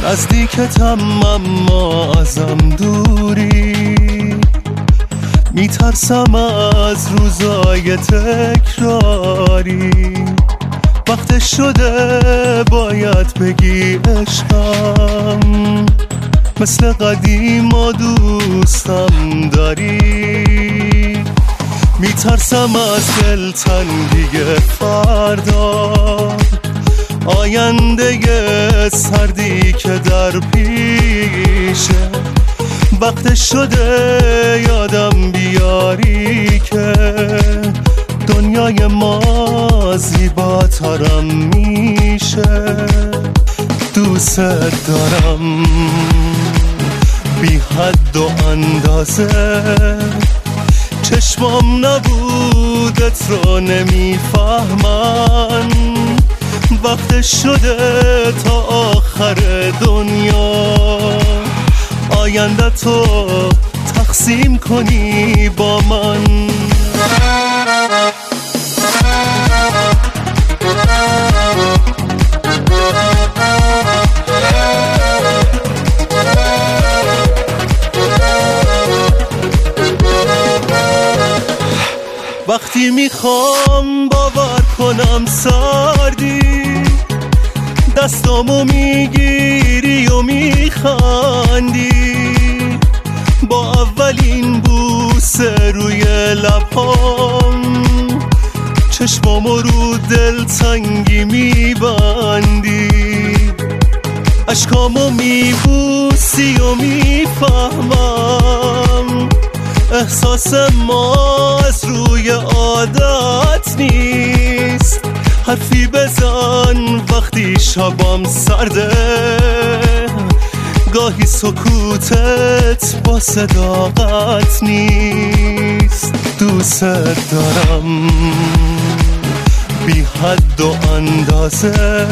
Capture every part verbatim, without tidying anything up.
نزدیکتم اما ازم دوری، میترسم از روزای تکراری. وقت شده باید بگی عشقم، مثل قدیما دوستم داری. میترسم از دلتنگی فردا، آینده سردی که در پیشه. وقت شده یادم بیاری که دنیای ما زیباترم میشه. دوست دارم بی حد و اندازه، چشمام نبودت رو نمیفهمن. وقت شده تا آخر دنیا آینده تو تقسیم کنی با من. وقتی میخوام باور کنم سردی، دستامو میگیری و میخندی. با اولین بوسه روی لبام چشمامو رو دلتنگی میبندی. اشکامو میبوسی و میفهمم احساس ما از روی عادت نیست. حرفی بزن وقتی شبم سرده، گاهی سکوتت با صداقت نیست. دوست دارم بی حد و اندازه،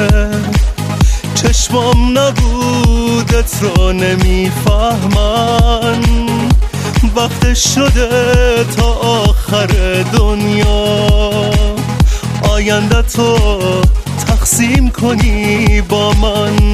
چشمام نبودت رو نمیفهمن. وقت شده تا آخر دنیا آینده تو تقسیم کنی با من.